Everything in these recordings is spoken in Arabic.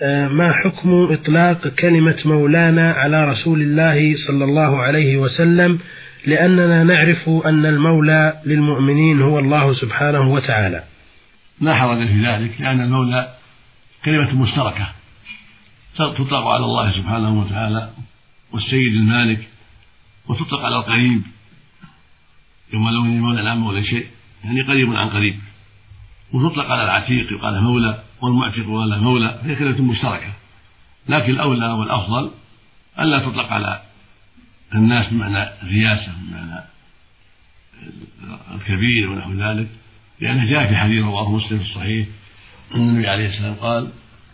ما حكم إطلاق كلمة مولانا على رسول الله صلى الله عليه وسلم، لأننا نعرف أن المولى للمؤمنين هو الله سبحانه وتعالى؟ لا حرج في ذلك، لأن المولى كلمة مشتركة تطلق على الله سبحانه وتعالى والسيد المالك، وتطلق على القريب يوم لو مولى عن مولى شيء، يعني قريب عن قريب، وتطلق على العتيق يقال مولى والمعتق ولا مولى، هي كلمة مشتركة. لكن الأولى والأفضل ألا تطلق على الناس بمعنى الرياسة، بمعنى الكبير ونحو ذلك، لأنه جاء في حديث رواه مسلم في الصحيح النبي عليه السلام قال: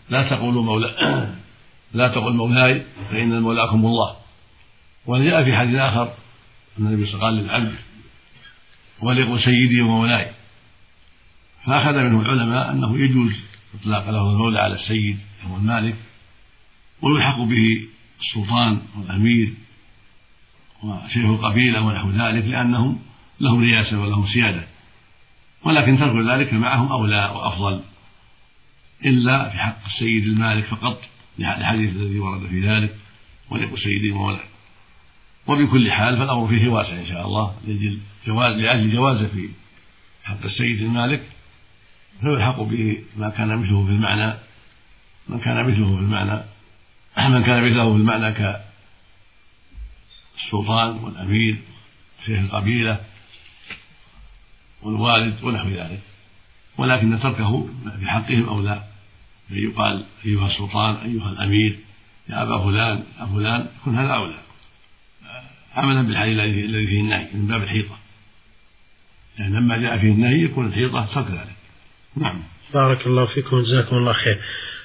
لا تقل مولاي فإن مولاكم الله. وجاء في حديث آخر أن النبي صلى الله عليه وسلم قال للعبد: وليقل سيدي ومولاي. فأخذ منه العلماء أنه يجوز إطلاق له المولى على السيد أو المالك، ويلحق به السلطان والأمير وشيخ القبيلة ونحو ذلك، لأنهم لهم رياسة ولهم سيادة، ولكن ترك ذلك معهم أولى وأفضل، إلا في حق السيد المالك فقط للحديث الذي ورد في ذلك: وليقل سيدي ومولاي. وبكل حال فالأمر فيه واسع إن شاء الله، لأجل جوازه في حق السيد المالك فيلحق به من كان مثله في المعنى كالسلطان والأمير شيخ القبيلة والوالد ونحو ذلك، ولكن تركه في حقهم أولى، يقال أيها السلطان أيها الأمير يا أبا فلان يا فلان، يكون هذا أولى عملا بالحديث الذي فيه النهي من باب الحيطة، يعني لما جاء فيه النهي يكون الحيطة ترك ذلك. نعم. بارك الله فيكم وجزاكم الله خير.